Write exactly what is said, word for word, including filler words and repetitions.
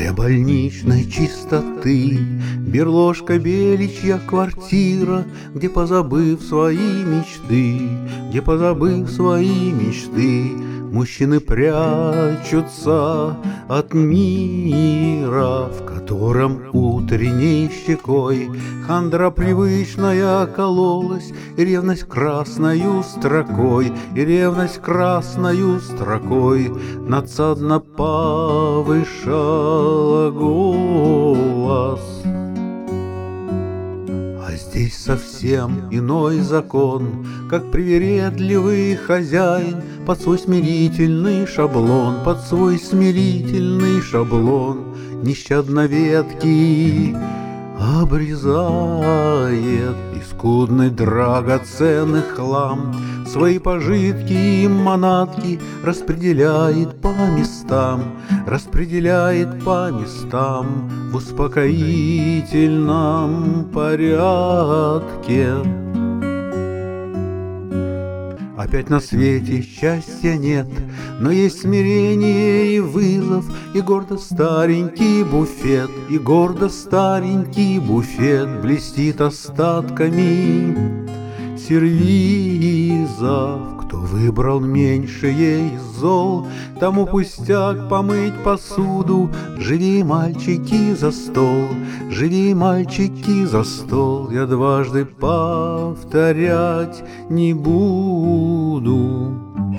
Моя больничной чистоты, берложка беличья квартира, где, позабыв свои мечты, где, позабыв свои мечты, мужчины прячутся от мира, в котором утренней щекой хандра привычная кололась, и ревность красною строкой, и ревность красною строкой надсадно повышала голос. А здесь совсем иной закон, как привередливый хозяин под свой смирительный шаблон, под свой смирительный шаблон нещадно ветки обрезает, и скудный драгоценный хлам свои пожитки и манатки распределяет по местам, распределяет по местам в успокоительном порядке. Опять на свете счастья нет, но есть смирение и вызов, и гордо старенький буфет, и гордо старенький буфет блестит остатками сервизов. Кто выбрал меньшее из зол, тому пустяк помыть посуду. Живи, мальчики, за стол, живи, мальчики, за стол. Я дважды повторять не буду.